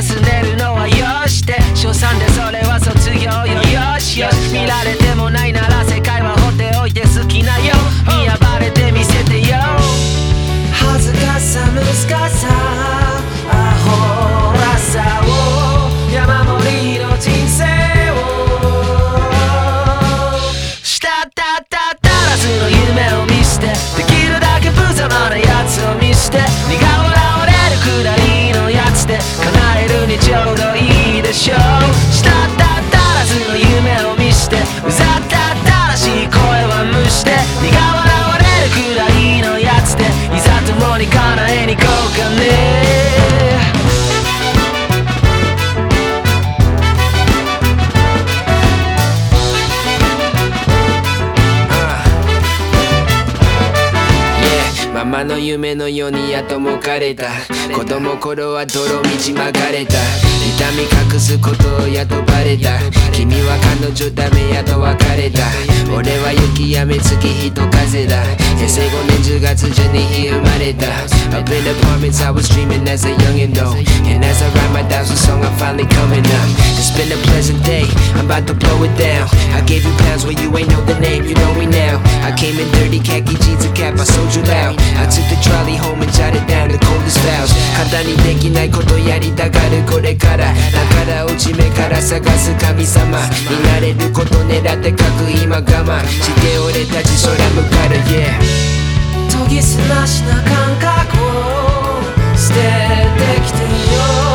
すねるのはよして賞賛でそれは卒業よよしよし見られてもないなら世界は放っておいて好きなよ見暴れてみせてよ恥ずかしさ難しさアホらさを山盛りの人生をしたたたたらずの夢を見捨てできるだけ無様なやつを見捨て苦笑われるくらいのやつで叶えるにちょうどいいでしょうしたたたらずの夢を見捨てうざったったらしい声は無視で苦笑われるくらいのやつでいざ共に叶えに行こうかねママの夢のようにやともかれた子供頃は泥道まかれた痛み隠すことをやとバレた君は彼女ダメやと別れた俺は雪やめ月日と風だ平成5年10月12日生まれた Up in apartments I was dreaming as a youngin' though And as I write my thousand song I'm finally coming up It's been a pleasant day I'm about to blow it down I gave you pounds when you ain't know the name you know me now I came in dirty khaki jeans and cap I sold you loud I took the trolley home and jotted down the coldest vows 簡単にできないことやりたがるこれからだから落ち目から探す神様になれること狙って書く今我慢して俺たち空向かる Yeah 研ぎ澄ましな感覚を捨ててきてよ